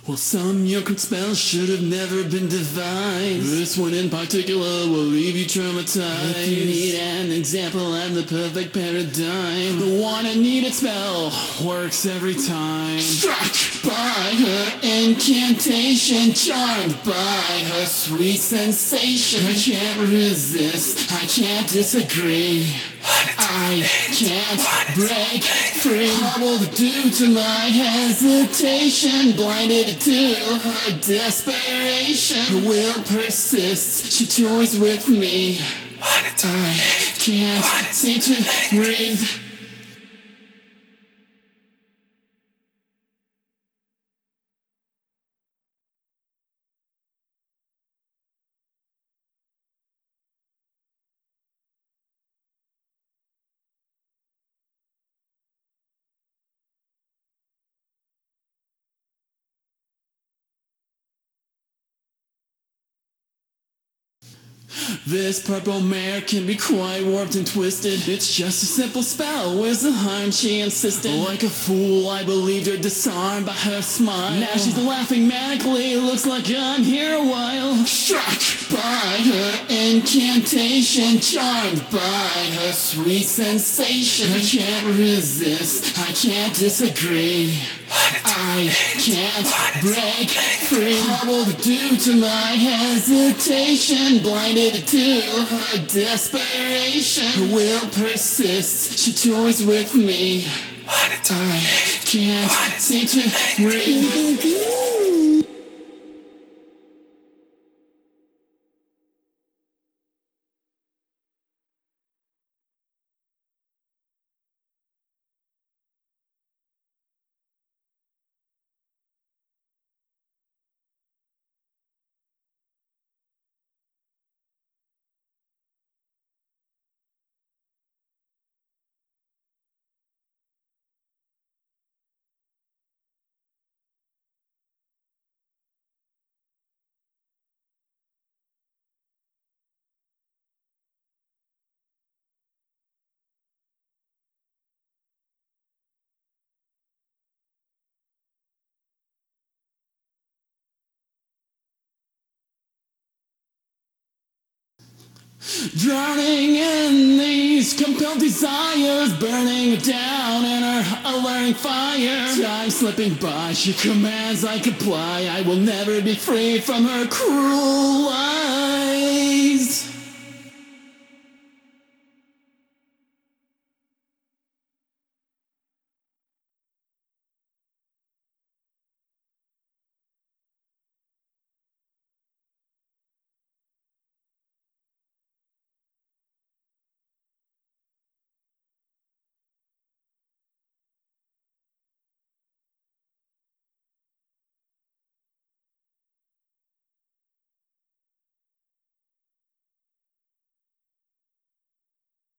Well, some young spells should have never been devised. This one in particular will leave you traumatized. If you need an example, I'm the perfect paradigm. The one and needed spell works every time. Struck by her incantation, charmed by her sweet sensation. I can't resist, I can't disagree. I can't break free. What will it do to my hesitation? Blinded to her desperation. Her will persists, she toys with me. I can't seem to breathe. This purple mare can be quite warped and twisted. It's just a simple spell, where's the harm, she insisted. Like a fool, I believed her, disarmed by her smile. Now she's laughing manically, looks like I'm here a while. Struck by her incantation, charmed by her sweet sensation. I can't resist, I can't disagree. I can't break free. What will it do to my hesitation? Blinded to her desperation. Her will persists, she toys with me. I can't seem to breathe. Drowning in these compelled desires, burning down in her alluring fire. Time slipping by, she commands I comply. I will never be free from her cruel eyes.